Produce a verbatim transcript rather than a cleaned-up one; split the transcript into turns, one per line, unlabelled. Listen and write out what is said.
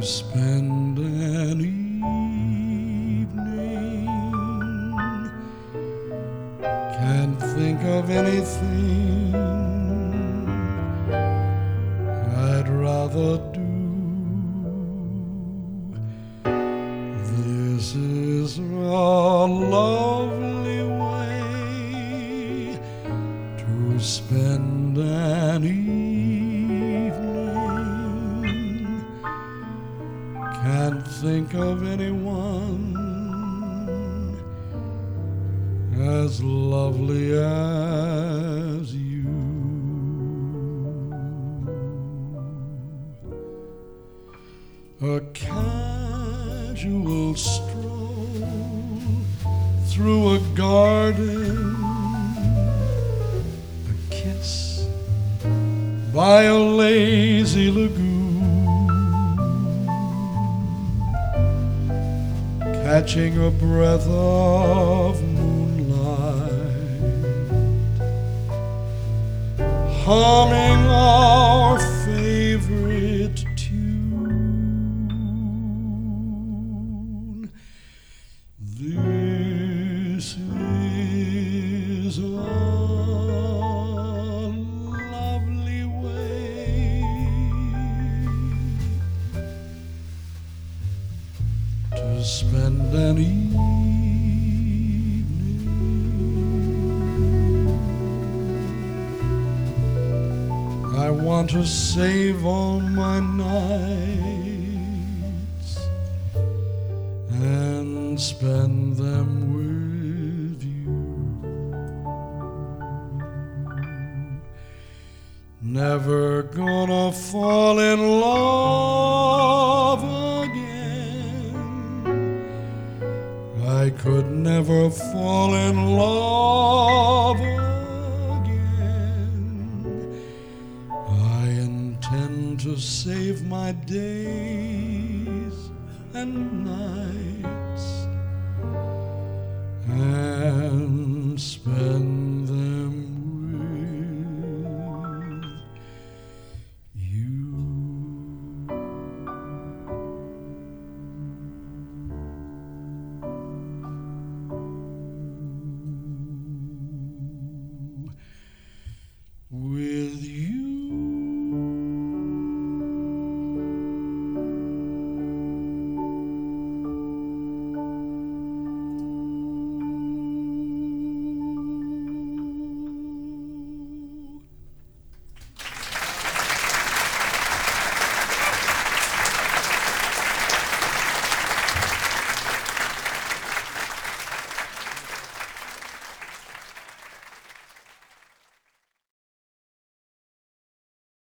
spend an evening. Can't think of anything I'd rather do. This is a lovely way to spend an evening. Can't think of anyone as lovely as you. A casual stroll through a garden, a kiss by a lazy lagoon, catching a breath of moonlight, humming our favorite tune. This is a lovely way to spend an evening. I want to save all my nights and spend them with you. Never gonna fall in love again. I could never fall in love again. I intend to save my days and nights and spend